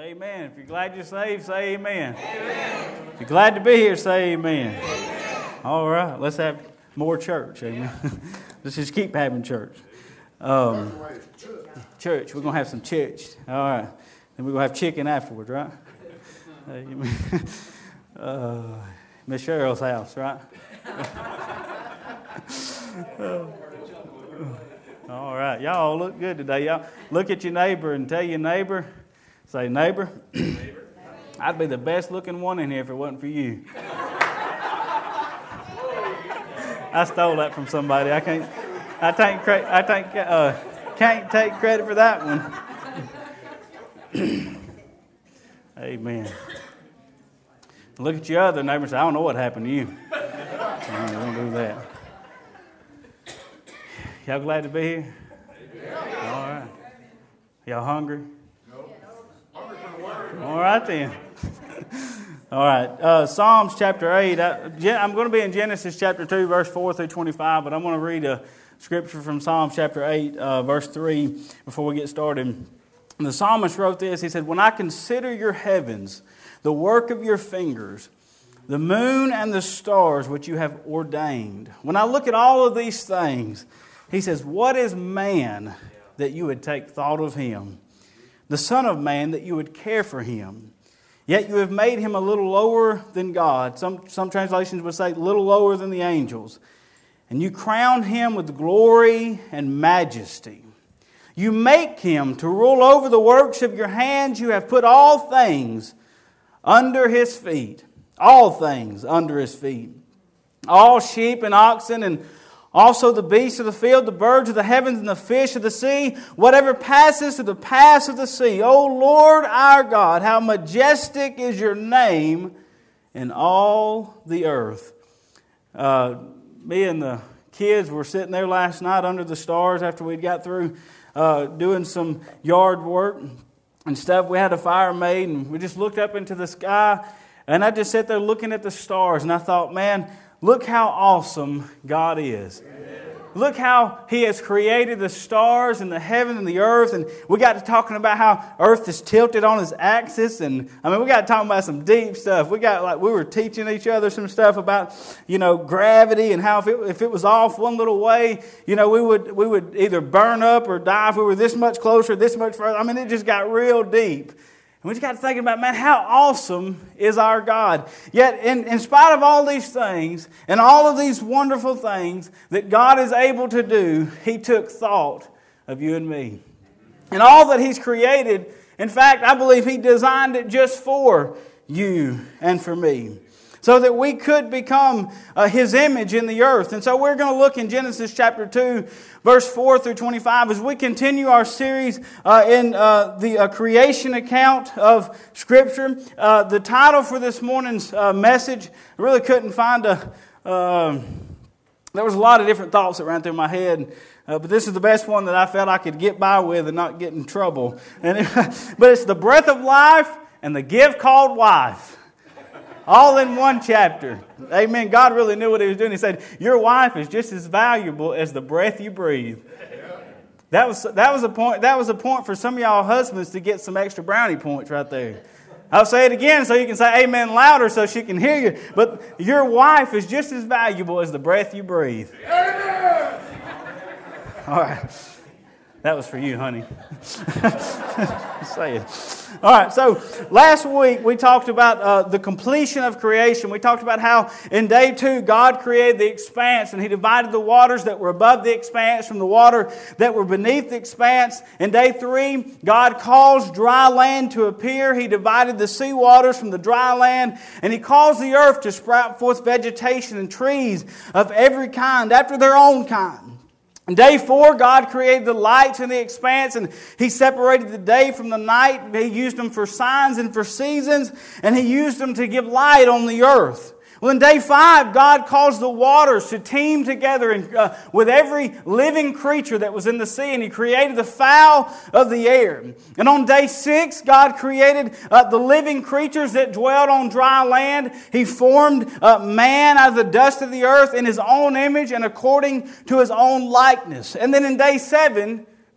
Amen. If you're glad you're saved, say amen. Amen. If you're glad to be here, say amen. Amen. All right, let's have more church. Amen. Let's just keep having church. Church, we're going to have some church. All right. Then we're going to have chicken afterwards, right? Amen. Miss Cheryl's house, right? All right. Y'all look good today. Y'all look at your neighbor and tell your neighbor, say, neighbor, I'd be the best looking one in here if it wasn't for you. I stole that from somebody. I can't take credit for that one. Amen. Look at your other neighbor and say, I don't know what happened to you. Don't do that. Y'all glad to be here? Yeah. All right. Y'all hungry? No. All right then. All right. Psalms chapter 8. I'm going to be in Genesis chapter 2, verse 4 through 25, but I'm going to read a scripture from Psalms chapter 8, verse 3, before we get started. And the psalmist wrote this. He said, when I consider your heavens, the work of your fingers, the moon and the stars which you have ordained. When I look at all of these things, he says, what is man that you would take thought of him? The Son of Man that you would care for him. Yet you have made him a little lower than God. Some translations would say a little lower than the angels. And you crown him with glory and majesty. You make him to rule over the works of your hands. You have put all things under his feet. All things under his feet. All sheep and oxen and also the beasts of the field, the birds of the heavens and the fish of the sea, whatever passes through the paths of the sea. O Lord our God, how majestic is your name in all the earth. Me and the kids were sitting there last night under the stars after we got through doing some yard work and stuff. We had a fire made and we just looked up into the sky and I just sat there looking at the stars and I thought, man, look how awesome God is. Amen. Look how He has created the stars and the heaven and the earth. And we got to talking about how earth is tilted on its axis. And I mean, we got to talking about some deep stuff. We were teaching each other some stuff about, gravity and how if it was off one little way, we would either burn up or die if we were this much closer, this much further. I mean, it just got real deep. And we just got to thinking about, man, how awesome is our God. Yet, in spite of all these things and all of these wonderful things that God is able to do, He took thought of you and me. And all that He's created, in fact, I believe He designed it just for you and for me, so that we could become His image in the earth. And so we're going to look in Genesis chapter 2, verse 4 through 25, as we continue our series in the creation account of Scripture. The title for this morning's message, I really couldn't find there was a lot of different thoughts that ran through my head. But this is the best one that I felt I could get by with and not get in trouble. But it's the breath of life and the gift called wife. All in one chapter. Amen. God really knew what He was doing. He said, your wife is just as valuable as the breath you breathe. That was a point. That was a point for some of y'all husbands to get some extra brownie points right there. I'll say it again so you can say amen louder so she can hear you. But your wife is just as valuable as the breath you breathe. Amen. All right. That was for you, honey. Say it. All right, so last week we talked about the completion of creation. We talked about how in day 2 God created the expanse and He divided the waters that were above the expanse from the water that were beneath the expanse. In day 3, God caused dry land to appear. He divided the sea waters from the dry land, and He caused the earth to sprout forth vegetation and trees of every kind after their own kind. In day 4, God created the lights in the expanse, and He separated the day from the night. He used them for signs and for seasons, and He used them to give light on the earth. Well, in day 5, God caused the waters to teem together with every living creature that was in the sea, and He created the fowl of the air. And on day 6, God created the living creatures that dwelled on dry land. He formed man out of the dust of the earth in His own image and according to His own likeness. And then in day 7,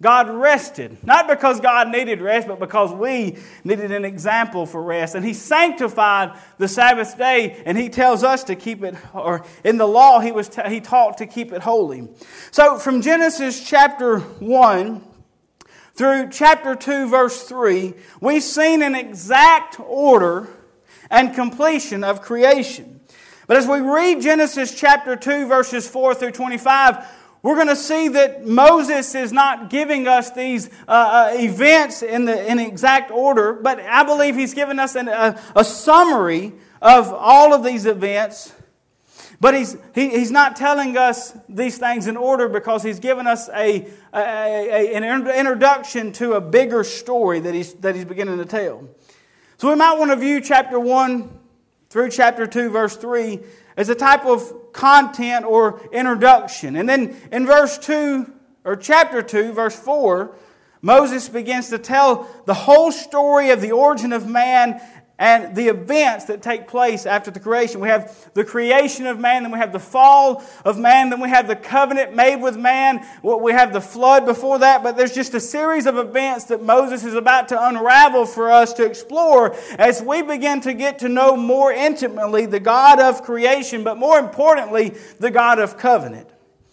God rested. Not because God needed rest, but because we needed an example for rest. And He sanctified the Sabbath day, and He tells us to keep it, or in the law He taught to keep it holy. So from Genesis chapter 1 through chapter 2 verse 3, we've seen an exact order and completion of creation. But as we read Genesis chapter 2 verses 4 through 25, we're going to see that Moses is not giving us these events in exact order, but I believe he's given us a summary of all of these events. But he's not telling us these things in order because he's given us an introduction to a bigger story that he's beginning to tell. So we might want to view chapter 1 through chapter 2, verse 3 as a type of content or introduction. And then in verse 2, or chapter 2, verse 4, Moses begins to tell the whole story of the origin of man and the events that take place after the creation. We have the creation of man, then we have the fall of man, then we have the covenant made with man, we have the flood before that, but there's just a series of events that Moses is about to unravel for us to explore as we begin to get to know more intimately the God of creation, but more importantly, the God of covenant.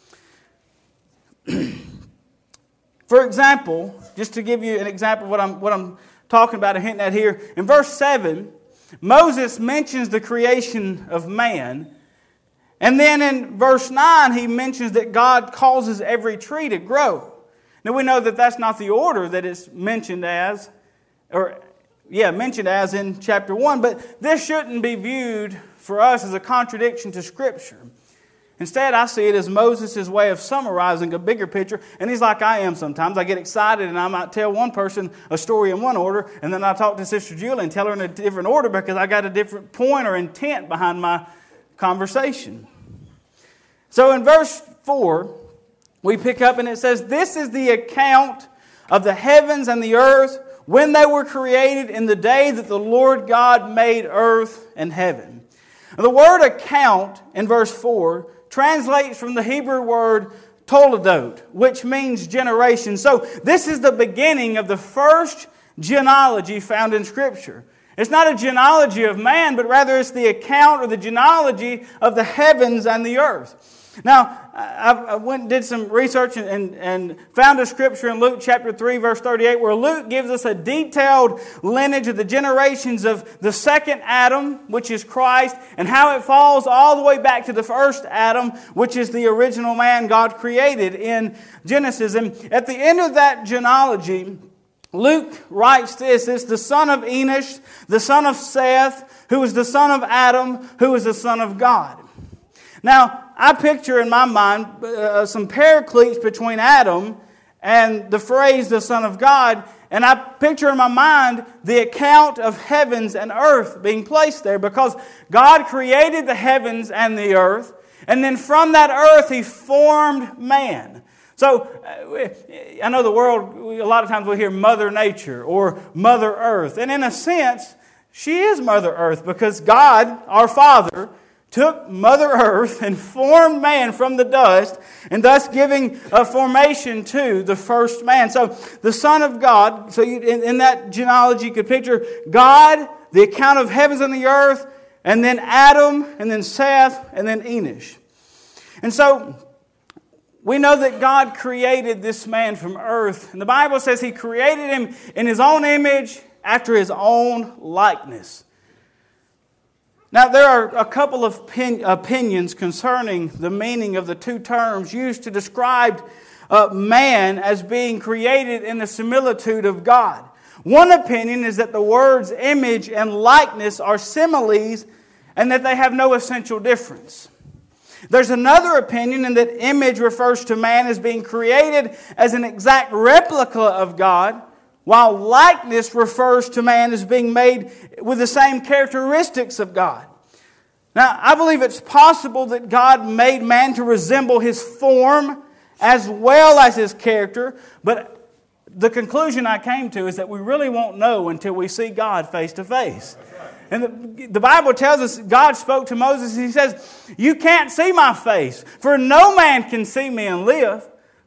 For example, just to give you an example of what I'm talking about and hinting at here. In verse 7, Moses mentions the creation of man. And then in verse 9, he mentions that God causes every tree to grow. Now we know that that's not the order that it's mentioned as, mentioned as in chapter 1. But this shouldn't be viewed for us as a contradiction to Scripture. Instead, I see it as Moses' way of summarizing a bigger picture. And he's like I am sometimes. I get excited and I might tell one person a story in one order, and then I talk to Sister Julie and tell her in a different order because I got a different point or intent behind my conversation. So in verse 4, we pick up and it says, "This is the account of the heavens and the earth when they were created in the day that the Lord God made earth and heaven." Now, the word account in verse 4 translates from the Hebrew word toledot, which means generation. So this is the beginning of the first genealogy found in Scripture. It's not a genealogy of man, but rather it's the account or the genealogy of the heavens and the earth. Now, I went and did some research and found a scripture in Luke chapter 3, verse 38, where Luke gives us a detailed lineage of the generations of the second Adam, which is Christ, and how it falls all the way back to the first Adam, which is the original man God created in Genesis. And at the end of that genealogy, Luke writes this: "It's the son of Enosh, the son of Seth, who was the son of Adam, who was the son of God." Now, I picture in my mind some paracletes between Adam and the phrase "the Son of God," and I picture in my mind the account of heavens and earth being placed there, because God created the heavens and the earth, and then from that earth He formed man. So, I know the world, a lot of times we hear Mother Nature or Mother Earth, and in a sense, she is Mother Earth, because God, our Father, took Mother Earth and formed man from the dust, and thus giving a formation to the first man. So the Son of God, so in that genealogy you could picture God, the account of heavens and the earth, and then Adam, and then Seth, and then Enosh. And so we know that God created this man from earth. And the Bible says He created him in His own image, after His own likeness. Now, there are a couple of opinions concerning the meaning of the two terms used to describe man as being created in the similitude of God. One opinion is that the words image and likeness are similes and that they have no essential difference. There's another opinion in that image refers to man as being created as an exact replica of God, while likeness refers to man as being made with the same characteristics of God. Now, I believe it's possible that God made man to resemble His form as well as His character, but the conclusion I came to is that we really won't know until we see God face to face. And the Bible tells us, God spoke to Moses and He says, "You can't see my face, for no man can see me and live."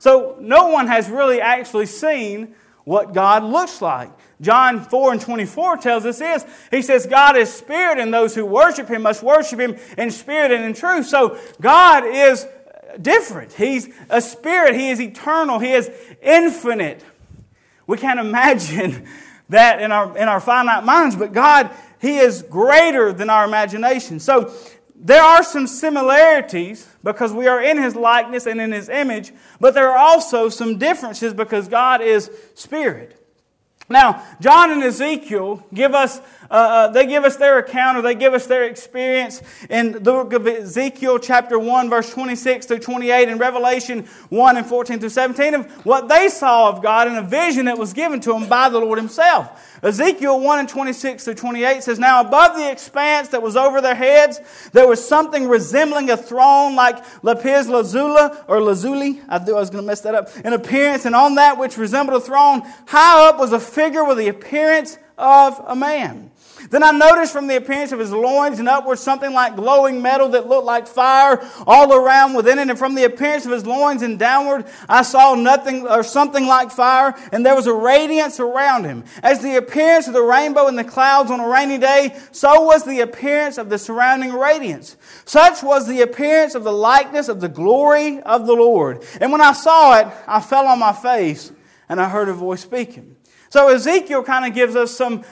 So no one has really actually seen what God looks like. John 4:24 tells us this. He says, God is spirit, and those who worship Him must worship Him in spirit and in truth. So God is different. He's a spirit. He is eternal. He is infinite. We can't imagine that in our finite minds, but God, He is greater than our imagination. So there are some similarities because we are in His likeness and in His image, but there are also some differences because God is spirit. Now, John and Ezekiel give us their account, or they give us their experience in the book of Ezekiel chapter 1, verse 26 through 28, and Revelation 1 and 14 through 17 of what they saw of God in a vision that was given to them by the Lord Himself. Ezekiel 1 and 26 through 28 says, Now above the expanse that was over their heads, there was something resembling a throne like lapis lazuli, I knew I was going to mess that up, in appearance, and on that which resembled a throne, high up was a figure with the appearance of a man. Then I noticed from the appearance of his loins and upwards something like glowing metal that looked like fire all around within it. And from the appearance of his loins and downward, I saw nothing or something like fire, and there was a radiance around him. As the appearance of the rainbow in the clouds on a rainy day, so was the appearance of the surrounding radiance. Such was the appearance of the likeness of the glory of the Lord. And when I saw it, I fell on my face, and I heard a voice speaking. So Ezekiel kind of gives us some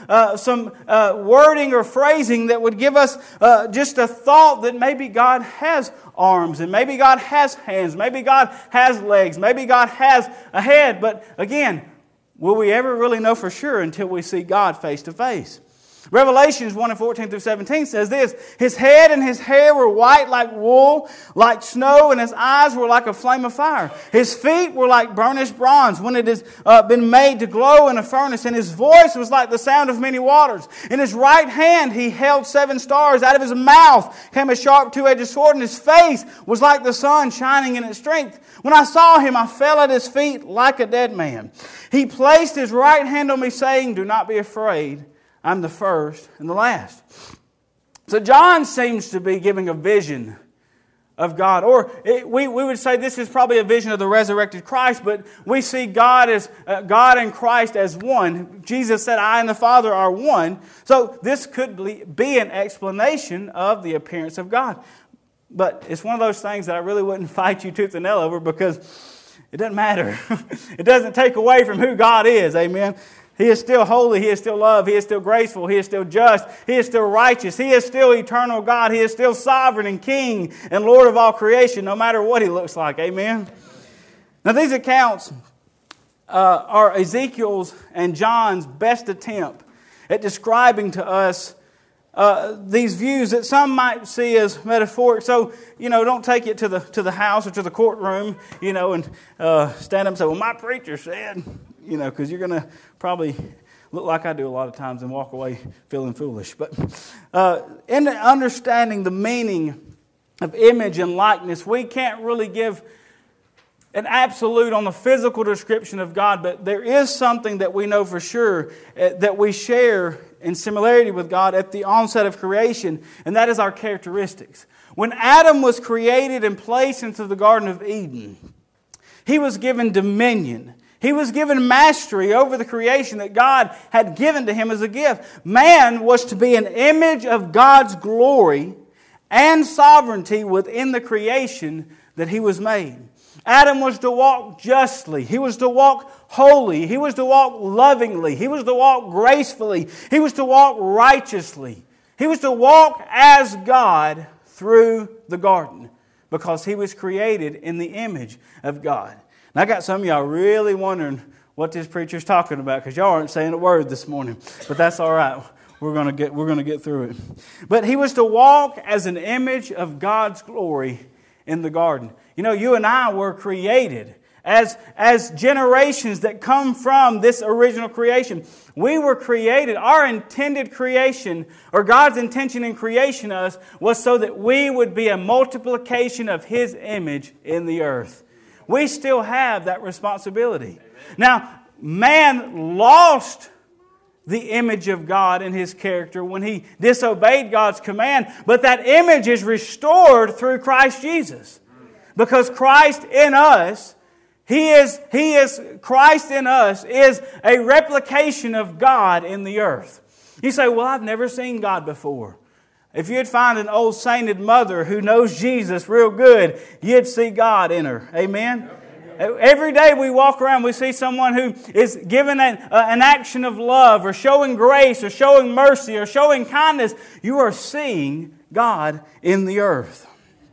wording or phrasing that would give us just a thought that maybe God has arms, and maybe God has hands, maybe God has legs, maybe God has a head. But again, will we ever really know for sure until we see God face to face? Revelations 1 and 14 through 17 says this, His head and His hair were white like wool, like snow, and His eyes were like a flame of fire. His feet were like burnished bronze when it has been made to glow in a furnace, and His voice was like the sound of many waters. In His right hand He held 7 stars. Out of His mouth came a sharp two-edged sword, and His face was like the sun shining in its strength. When I saw Him, I fell at His feet like a dead man. He placed His right hand on me, saying, Do not be afraid. I'm the first and the last. So John seems to be giving a vision of God. Or we would say this is probably a vision of the resurrected Christ, but we see God and Christ as one. Jesus said, I and the Father are one. So this could be an explanation of the appearance of God. But it's one of those things that I really wouldn't fight you tooth and nail over, because it doesn't matter. It doesn't take away from who God is. Amen. He is still holy. He is still love. He is still graceful. He is still just. He is still righteous. He is still eternal God. He is still sovereign and King and Lord of all creation, no matter what He looks like. Amen? Now, these accounts are Ezekiel's and John's best attempt at describing to us these views that some might see as metaphoric. So, don't take it to the house or to the courtroom, and stand up and say, well, my preacher said, because you're going to probably look like I do a lot of times and walk away feeling foolish. But in understanding the meaning of image and likeness, we can't really give an absolute on the physical description of God, but there is something that we know for sure that we share in similarity with God at the onset of creation, and that is our characteristics. When Adam was created and placed into the Garden of Eden, he was given dominion. He was given mastery over the creation that God had given to him as a gift. Man was to be an image of God's glory and sovereignty within the creation that he was made. Adam was to walk justly. He was to walk holy. He was to walk lovingly. He was to walk gracefully. He was to walk righteously. He was to walk as God through the garden, because he was created in the image of God. Now, I got some of y'all really wondering what this preacher's talking about, because y'all aren't saying a word this morning. But that's all right. We're going to get through it. But he was to walk as an image of God's glory in the garden. You and I were created as generations that come from this original creation. We were created. Our intended creation, or God's intention in creation us, was so that we would be a multiplication of His image in the earth. We still have that responsibility. Amen. Now, man lost the image of God in his character when he disobeyed God's command, but that image is restored through Christ Jesus. Because Christ in us, He is Christ in us, is a replication of God in the earth. You say, well, I've never seen God before. If you'd find an old sainted mother who knows Jesus real good, you'd see God in her. Amen? Every day we walk around, we see someone who is giving an action of love or showing grace or showing mercy or showing kindness. You are seeing God in the earth.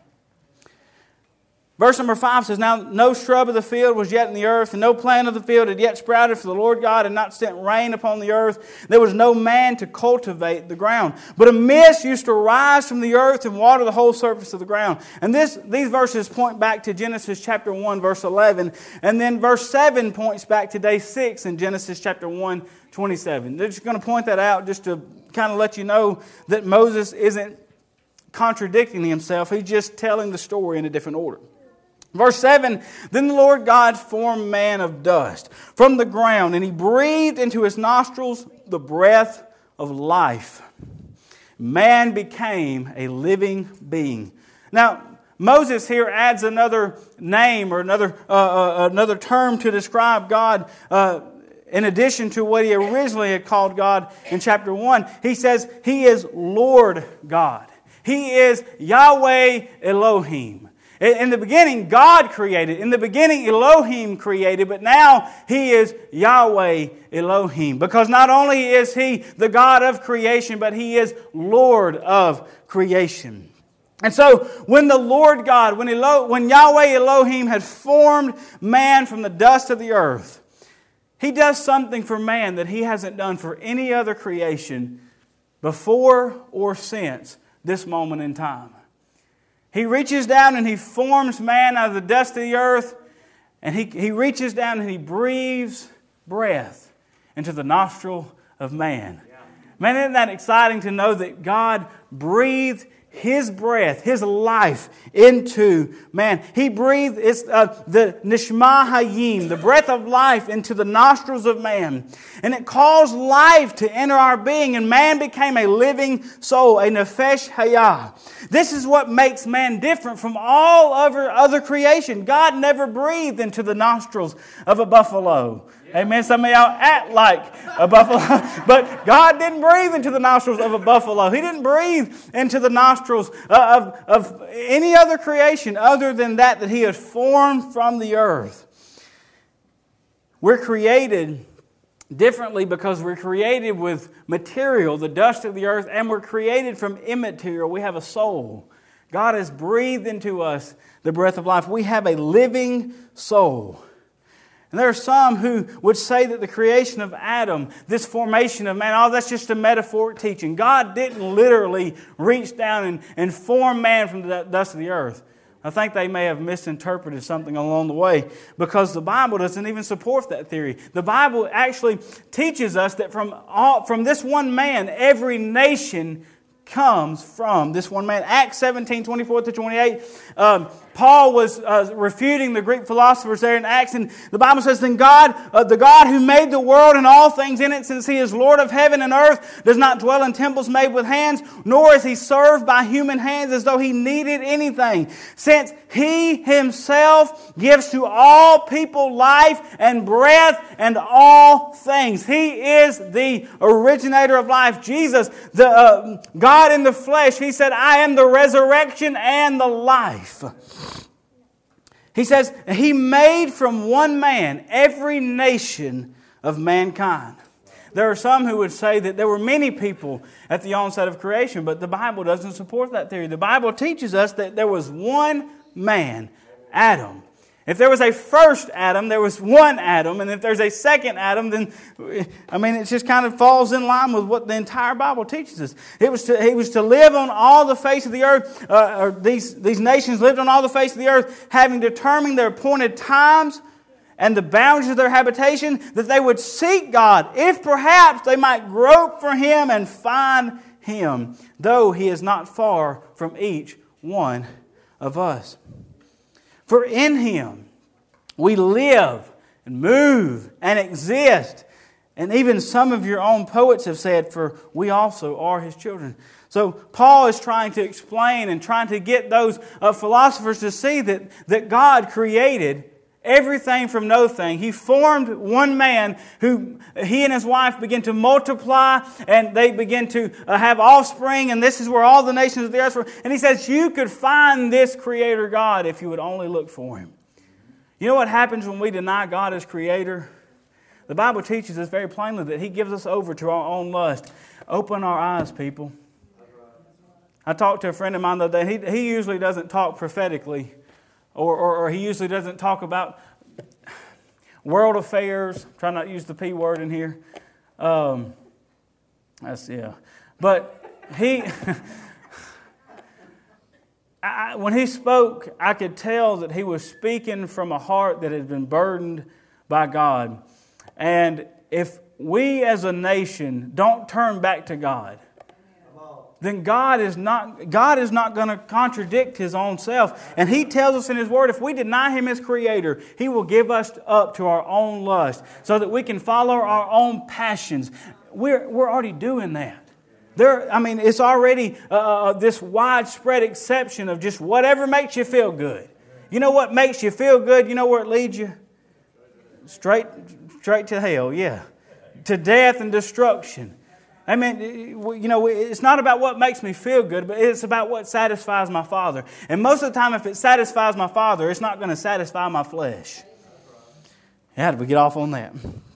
Verse number 5 says, Now no shrub of the field was yet in the earth, and no plant of the field had yet sprouted, for the Lord God had not sent rain upon the earth. There was no man to cultivate the ground. But a mist used to rise from the earth and water the whole surface of the ground. And these verses point back to Genesis chapter 1, verse 11. And then verse 7 points back to day 6 in Genesis chapter 1, 27. They're just going to point that out just to kind of let you know that Moses isn't contradicting himself. He's just telling the story in a different order. Verse 7, Then the Lord God formed man of dust from the ground, and He breathed into his nostrils the breath of life. Man became a living being. Now, Moses here adds another name or another term to describe God in addition to what he originally had called God in chapter 1. He says He is Lord God. He is Yahweh Elohim. In the beginning, God created. In the beginning, Elohim created. But now, He is Yahweh Elohim. Because not only is He the God of creation, but He is Lord of creation. And so, when the Lord God, when Yahweh Elohim had formed man from the dust of the earth, He does something for man that He hasn't done for any other creation before or since this moment in time. He reaches down and He forms man out of the dust of the earth, and he reaches down and He breathes breath into the nostril of man. Man, isn't that exciting to know that God breathed His breath, His life into man. He breathed the Nishma Hayim, the breath of life into the nostrils of man. And it caused life to enter our being, and man became a living soul, a Nefesh Hayah. This is what makes man different from all other creation. God never breathed into the nostrils of a buffalo. Amen. Some of y'all act like a buffalo. But God didn't breathe into the nostrils of a buffalo. He didn't breathe into the nostrils of any other creation other than that He had formed from the earth. We're created differently because we're created with material, the dust of the earth, and we're created from immaterial. We have a soul. God has breathed into us the breath of life. We have a living soul. And there are some who would say that the creation of Adam, this formation of man, that's just a metaphoric teaching. God didn't literally reach down and form man from the dust of the earth. I think they may have misinterpreted something along the way, because the Bible doesn't even support that theory. The Bible actually teaches us that from this one man, every nation comes from this one man. Acts 17, 24 to 28. Paul was refuting the Greek philosophers there in Acts, and the Bible says, Then God, the God who made the world and all things in it, since He is Lord of heaven and earth, does not dwell in temples made with hands, nor is He served by human hands as though He needed anything, since He Himself gives to all people life and breath and all things. He is the originator of life. Jesus, the God in the flesh, He said, I am the resurrection and the life. He says, He made from one man every nation of mankind. There are some who would say that there were many people at the onset of creation, but the Bible doesn't support that theory. The Bible teaches us that there was one man, Adam. If there was a first Adam, there was one Adam. And if there's a second Adam, then, it just kind of falls in line with what the entire Bible teaches us. He was to live on all the face of the earth, or these nations lived on all the face of the earth, having determined their appointed times and the boundaries of their habitation, that they would seek God, if perhaps they might grope for Him and find Him, though He is not far from each one of us. For in Him we live and move and exist. And even some of your own poets have said, for we also are His children. So Paul is trying to explain and trying to get those philosophers to see that God created everything from no thing. He formed one man who he and his wife began to multiply, and they began to have offspring, and this is where all the nations of the earth were. And he says you could find this Creator God if you would only look for Him. You know what happens when we deny God as Creator? The Bible teaches us very plainly that He gives us over to our own lust. Open our eyes, people. I talked to a friend of mine the other day. He usually doesn't talk prophetically, or he usually doesn't talk about world affairs. Try not to use the P word in here. But he, when he spoke, I could tell that he was speaking from a heart that had been burdened by God. And if we as a nation don't turn back to God, then God is not going to contradict His own self. And He tells us in His Word, if we deny Him as Creator, He will give us up to our own lust so that we can follow our own passions. We're already doing that. It's already this widespread acception of just whatever makes you feel good. You know what makes you feel good? You know where it leads you? Straight to hell, yeah. To death and destruction. I mean, it's not about what makes me feel good, but it's about what satisfies my Father. And most of the time, if it satisfies my Father, it's not going to satisfy my flesh. How did we get off on that?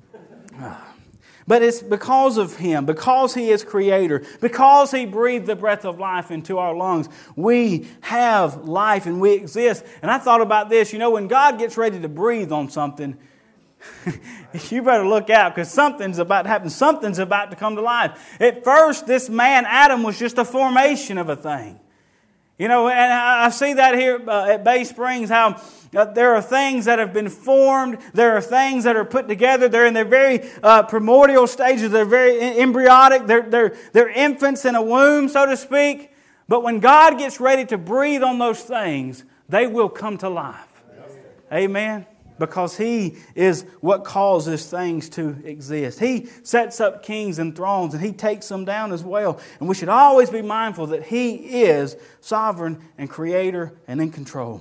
But it's because of Him, because He is Creator, because He breathed the breath of life into our lungs, we have life and we exist. And I thought about this, when God gets ready to breathe on something, you better look out because something's about to happen. Something's about to come to life. At first, this man, Adam, was just a formation of a thing. And I see that here at Bay Springs, how there are things that have been formed. There are things that are put together. They're in their very primordial stages. They're very embryonic. They're infants in a womb, so to speak. But when God gets ready to breathe on those things, they will come to life. Amen. Because He is what causes things to exist. He sets up kings and thrones, and He takes them down as well. And we should always be mindful that He is sovereign and Creator and in control.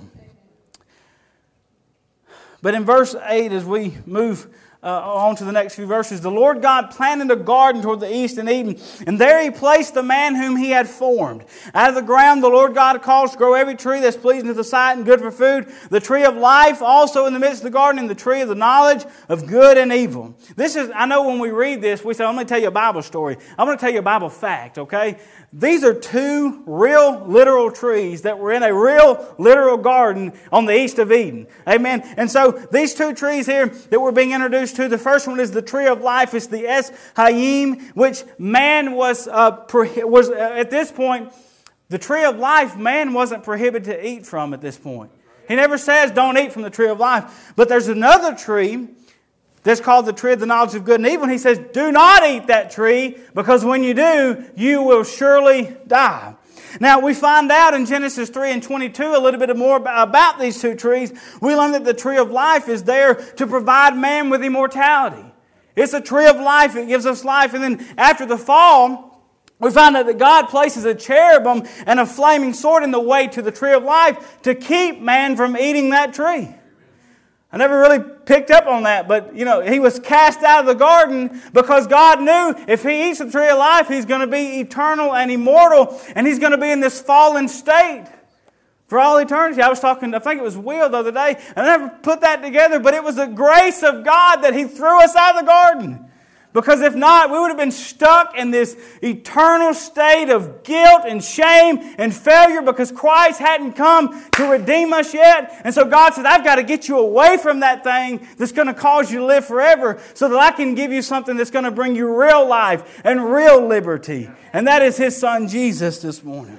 But in verse 8, as we move on to the next few verses, the Lord God planted a garden toward the east in Eden, and there He placed the man whom He had formed. Out of the ground the Lord God caused to grow every tree that's pleasing to the sight and good for food, the tree of life also in the midst of the garden, and the tree of the knowledge of good and evil. I know when we read this, we say, I'm going to tell you a Bible story. I'm going to tell you a Bible fact, okay? These are two real literal trees that were in a real literal garden on the east of Eden. Amen. And so these two trees here that we're being introduced to, the first one is the tree of life. It's the Es Hayim, which man was at this point, the tree of life, man wasn't prohibited to eat from at this point. He never says don't eat from the tree of life. But there's another tree that's called the tree of the knowledge of good and evil. And He says, do not eat that tree, because when you do, you will surely die. Now, we find out in Genesis 3 and 22 a little bit more about these two trees. We learn that the tree of life is there to provide man with immortality. It's a tree of life. It gives us life. And then after the fall, we find out that God places a cherubim and a flaming sword in the way to the tree of life to keep man from eating that tree. I never really picked up on that, but he was cast out of the garden because God knew if he eats the tree of life, he's going to be eternal and immortal, and he's going to be in this fallen state for all eternity. I was talking, I think it was Will the other day, and I never put that together, but it was the grace of God that He threw us out of the garden. Because if not, we would have been stuck in this eternal state of guilt and shame and failure because Christ hadn't come to redeem us yet. And so God said, I've got to get you away from that thing that's going to cause you to live forever so that I can give you something that's going to bring you real life and real liberty. And that is His Son Jesus this morning.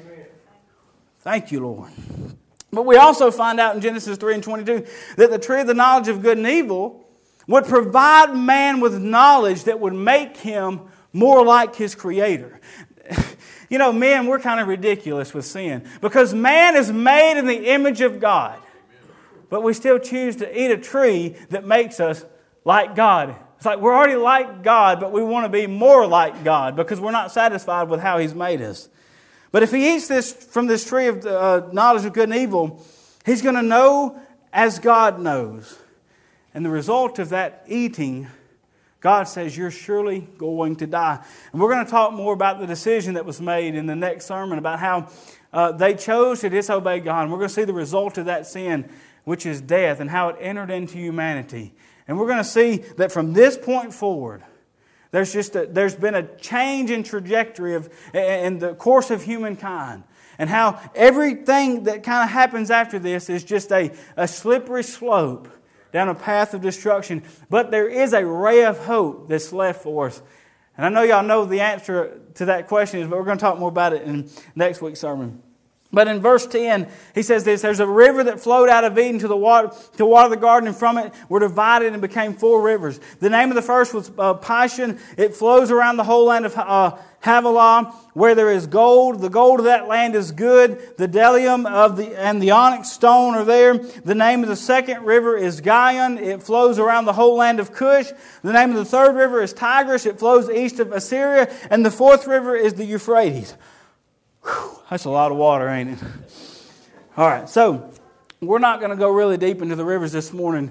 Thank you, Lord. But we also find out in Genesis 3 and 22 that the tree of the knowledge of good and evil would provide man with knowledge that would make him more like his Creator. Men, we're kind of ridiculous with sin because man is made in the image of God. But we still choose to eat a tree that makes us like God. It's like we're already like God, but we want to be more like God because we're not satisfied with how He's made us. But if he eats from this tree of knowledge of good and evil, he's going to know as God knows. And the result of that eating, God says, you're surely going to die. And we're going to talk more about the decision that was made in the next sermon, about how they chose to disobey God. And we're going to see the result of that sin, which is death, and how it entered into humanity. And we're going to see that from this point forward, there's been a change in trajectory in the course of humankind. And how everything that kind of happens after this is just a slippery slope down a path of destruction. But there is a ray of hope that's left for us. And I know y'all know the answer to that question, but we're going to talk more about it in next week's sermon. But in verse 10, he says this: there's a river that flowed out of Eden to water the garden, and from it were divided and became 4 rivers. The name of the first was Pishon. It flows around the whole land of Havilah, where there is gold. The gold of that land is good. The bdellium and the onyx stone are there. The name of the second river is Gihon. It flows around the whole land of Cush. The name of the third river is Tigris. It flows east of Assyria. And the fourth river is the Euphrates. Whew, that's a lot of water, ain't it? All right, so we're not going to go really deep into the rivers this morning.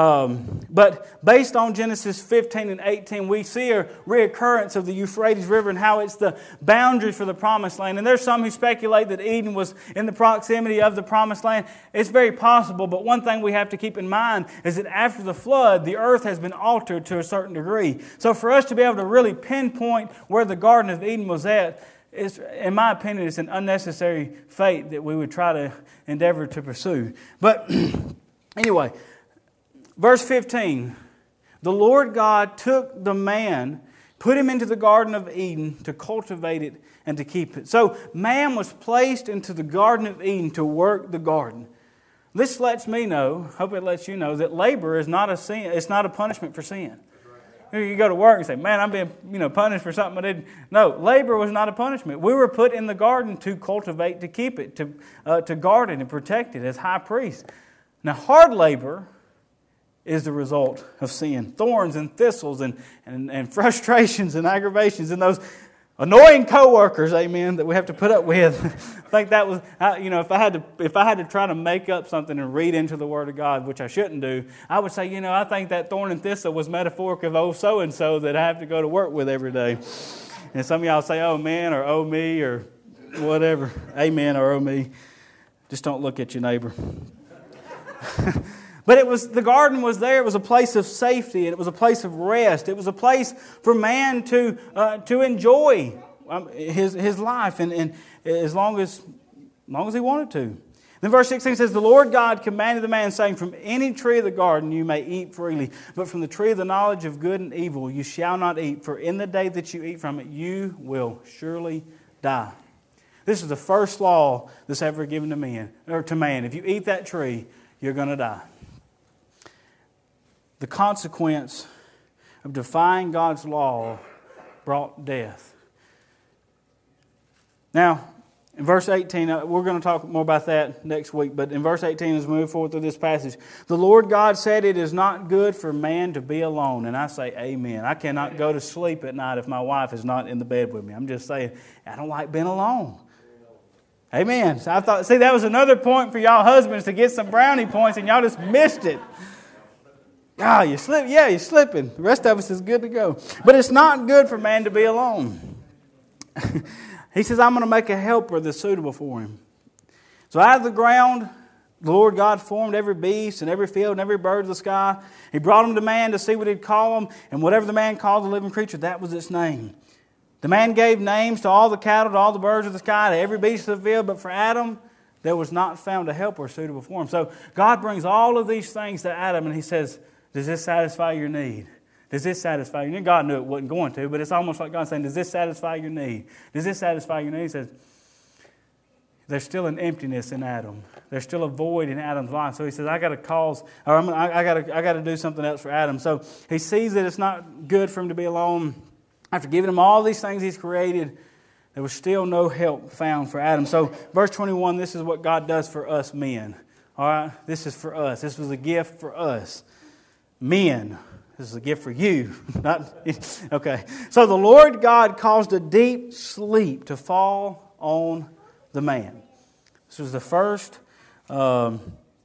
But based on Genesis 15 and 18, we see a reoccurrence of the Euphrates River and how it's the boundary for the Promised Land. And there's some who speculate that Eden was in the proximity of the Promised Land. It's very possible, but one thing we have to keep in mind is that after the flood, the earth has been altered to a certain degree. So for us to be able to really pinpoint where the Garden of Eden was at, in my opinion, it's an unnecessary fate that we would try to endeavor to pursue. But anyway, verse 15, the Lord God took the man, put him into the Garden of Eden to cultivate it and to keep it. So man was placed into the Garden of Eden to work the garden. This lets me know, hope it lets you know, that labor is not a sin. It's not a punishment for sin. You go to work and say, man, I'm being punished for something I didn't. No, labor was not a punishment. We were put in the garden to cultivate, to keep it, to guard it and protect it as high priests. Now, hard labor is the result of sin. Thorns and thistles and frustrations and aggravations and those annoying coworkers, amen, that we have to put up with. I think that was, if I had to try to make up something and read into the Word of God, which I shouldn't do, I would say, I think that thorn and thistle was metaphoric of oh so-and-so that I have to go to work with every day. And some of y'all say, oh man, or oh me, or whatever. Amen, or oh me. Just don't look at your neighbor. But the garden was there. It was a place of safety, and it was a place of rest. It was a place for man to enjoy his life, and as long as he wanted to. Then verse 16 says, the Lord God commanded the man, saying, from any tree of the garden you may eat freely, but from the tree of the knowledge of good and evil you shall not eat, for in the day that you eat from it you will surely die. This is the first law that's ever given to man. If you eat that tree, you're going to die. The consequence of defying God's law brought death. Now, in verse 18, we're going to talk more about that next week, but in verse 18, as we move forward through this passage, the Lord God said, it is not good for man to be alone. And I say, amen. I cannot go to sleep at night if my wife is not in the bed with me. I'm just saying, I don't like being alone. Amen. So I thought, that was another point for y'all husbands to get some brownie points, and y'all just missed it. Ah, you're slipping. Yeah, you're slipping. The rest of us is good to go. But it's not good for man to be alone. He says, I'm going to make a helper that's suitable for him. So out of the ground, the Lord God formed every beast and every field and every bird of the sky. He brought them to man to see what he'd call them. And whatever the man called the living creature, that was its name. The man gave names to all the cattle, to all the birds of the sky, to every beast of the field. But for Adam, there was not found a helper suitable for him. So God brings all of these things to Adam, and He says, does this satisfy your need? Does this satisfy your need? God knew it wasn't going to, but it's almost like God saying, does this satisfy your need? Does this satisfy your need? He says, there's still an emptiness in Adam. There's still a void in Adam's life. So He says, I got to do something else for Adam. So He sees that it's not good for him to be alone. After giving him all these things He's created, there was still no help found for Adam. So verse 21, this is what God does for us men. All right? This is for us. This was a gift for us. Men, this is a gift for you. Okay. So the Lord God caused a deep sleep to fall on the man. This was the first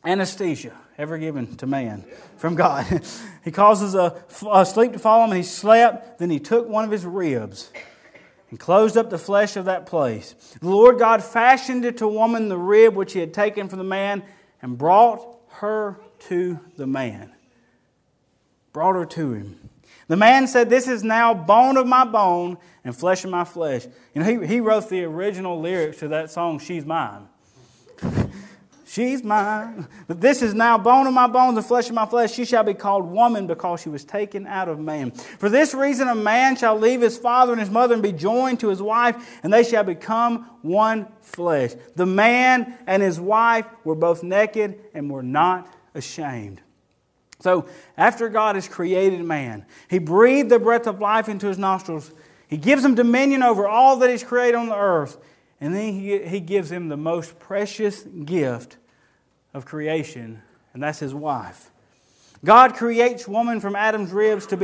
anesthesia ever given to man from God. He causes a sleep to fall him, and he slept. Then he took one of his ribs and closed up the flesh of that place. The Lord God fashioned it to woman the rib which he had taken from the man, and brought her to the man. Brought her to him. The man said, "This is now bone of my bone and flesh of my flesh." You know, he wrote the original lyrics to that song, "She's Mine." She's mine. But this is now bone of my bones and flesh of my flesh. She shall be called woman, because she was taken out of man. For this reason a man shall leave his father and his mother and be joined to his wife, and they shall become one flesh. The man and his wife were both naked and were not ashamed. So after God has created man, He breathed the breath of life into his nostrils. He gives him dominion over all that He's created on the earth. And then He gives him the most precious gift of creation, and that's his wife. God creates woman from Adam's rib to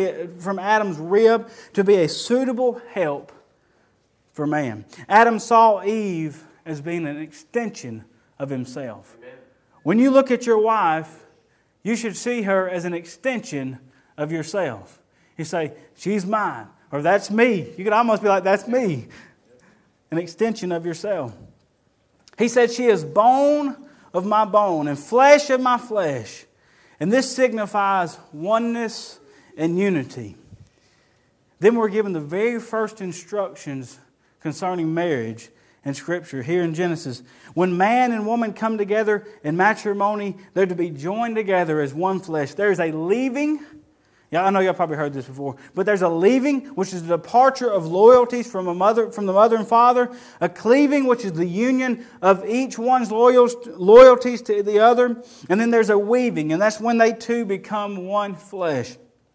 be a suitable help for man. Adam saw Eve as being an extension of himself. Amen. When you look at your wife, you should see her as an extension of yourself. You say, "She's mine," or "That's me." You could almost be like, "That's me." An extension of yourself. He said, "She is bone of my bone and flesh of my flesh." And this signifies oneness and unity. Then we're given the very first instructions concerning marriage in Scripture here in Genesis. When man and woman come together in matrimony, they're to be joined together as one flesh. There's a leaving. Yeah, I know y'all probably heard this before, but there's a leaving, which is the departure of loyalties from the mother and father. A cleaving, which is the union of each one's loyalties to the other. And then there's a weaving, and that's when they two become one flesh.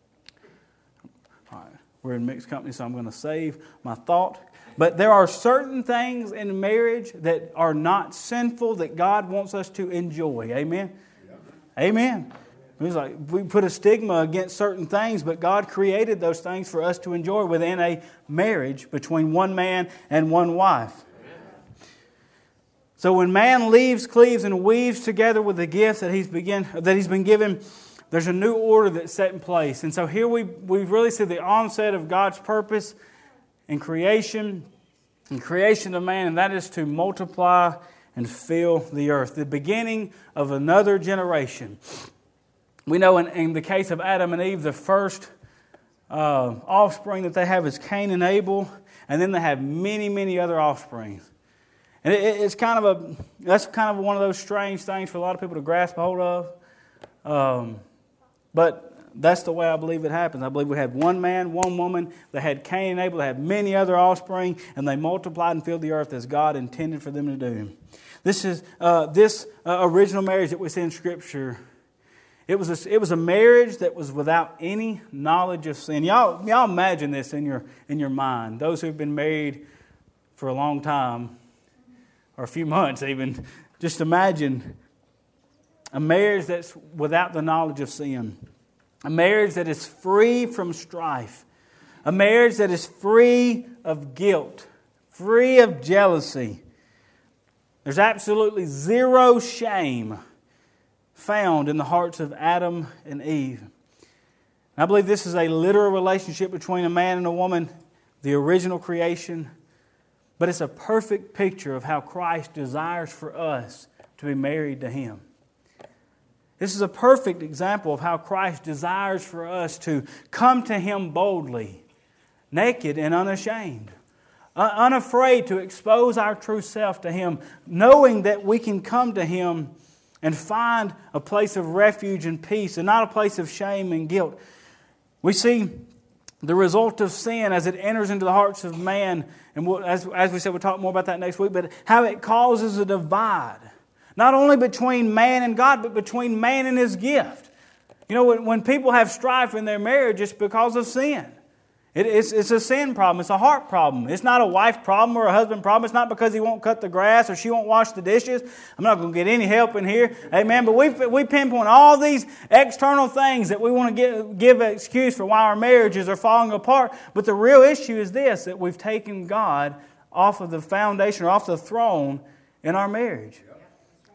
All right, we're in mixed company, so I'm going to save my thought. But there are certain things in marriage that are not sinful that God wants us to enjoy. Amen? Yeah. Amen. It's like we put a stigma against certain things, but God created those things for us to enjoy within a marriage between one man and one wife. Amen. So when man leaves, cleaves, and weaves together with the gifts that he's been given, there's a new order that's set in place. And so here we really see the onset of God's purpose in creation of man, and that is to multiply and fill the earth. The beginning of another generation. We know in the case of Adam and Eve, the first offspring that they have is Cain and Abel, and then they have many, many other offspring. And that's kind of one of those strange things for a lot of people to grasp a hold of. But that's the way I believe it happens. I believe we had one man, one woman. They had Cain and Abel. They had many other offspring, and they multiplied and filled the earth as God intended for them to do. This is this original marriage that we see in Scripture. It was a marriage that was without any knowledge of sin. Y'all imagine this in your mind. Those who have been married for a long time, or a few months even, just imagine a marriage that's without the knowledge of sin. A marriage that is free from strife. A marriage that is free of guilt, free of jealousy. There's absolutely zero shame found in the hearts of Adam and Eve. And I believe this is a literal relationship between a man and a woman, the original creation. But it's a perfect picture of how Christ desires for us to be married to Him. This is a perfect example of how Christ desires for us to come to Him boldly, naked and unashamed, unafraid to expose our true self to Him, knowing that we can come to Him and find a place of refuge and peace, and not a place of shame and guilt. We see the result of sin as it enters into the hearts of man, and as we said, we'll talk more about that next week, but how it causes a divide, not only between man and God, but between man and his gift. You know, when people have strife in their marriage, it's because of sin. It's a sin problem. It's a heart problem. It's not a wife problem or a husband problem. It's not because he won't cut the grass or she won't wash the dishes. I'm not going to get any help in here. Amen. But we pinpoint all these external things that we want to give an excuse for why our marriages are falling apart. But the real issue is this, that we've taken God off of the foundation or off the throne in our marriage.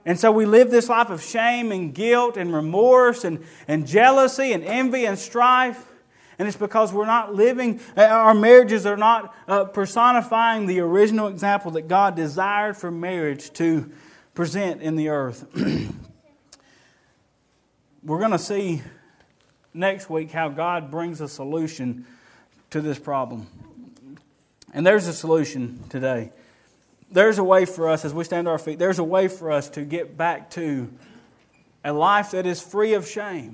And so we live this life of shame and guilt and remorse and jealousy and envy and strife. And it's because we're not living, our marriages are not personifying the original example that God desired for marriage to present in the earth. We're going to see next week how God brings a solution to this problem. And there's a solution today. There's a way for us, as we stand to our feet, there's a way for us to get back to a life that is free of shame.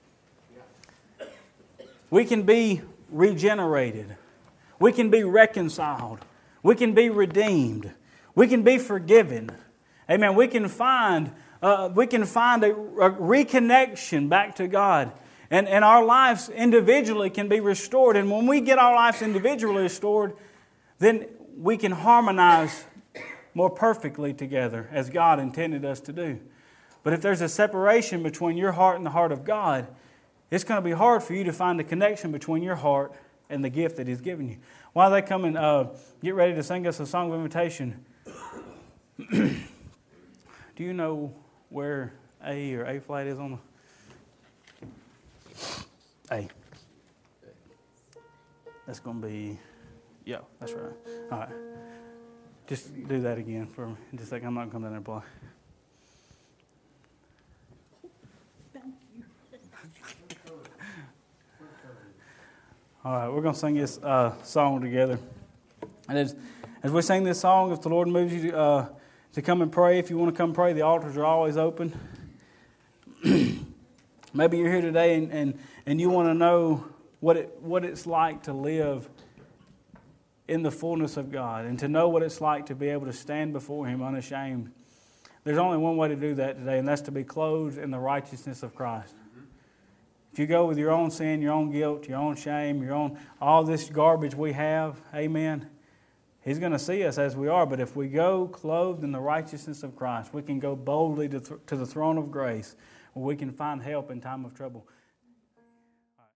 We can be regenerated. We can be reconciled. We can be redeemed. We can be forgiven. Amen. We can find a reconnection back to God. And our lives individually can be restored. And when we get our lives individually restored, then we can harmonize more perfectly together as God intended us to do. But if there's a separation between your heart and the heart of God, it's going to be hard for you to find a connection between your heart and the gift that He's given you. While they come and get ready to sing us a song of invitation, do you know where A or A flat is on the... A. That's going to be... Yeah, that's right. All right. Just do that again for me. Just a second. I'm not going to come down there and play. All right, we're going to sing this song together. And as we sing this song, if the Lord moves you to come and pray, if you want to come pray, the altars are always open. Maybe you're here today and you want to know what it's like to live in the fullness of God and to know what it's like to be able to stand before Him unashamed. There's only one way to do that today, and that's to be clothed in the righteousness of Christ. If you go with your own sin, your own guilt, your own shame, your own all this garbage we have, amen, He's going to see us as we are. But if we go clothed in the righteousness of Christ, we can go boldly to the throne of grace where we can find help in time of trouble.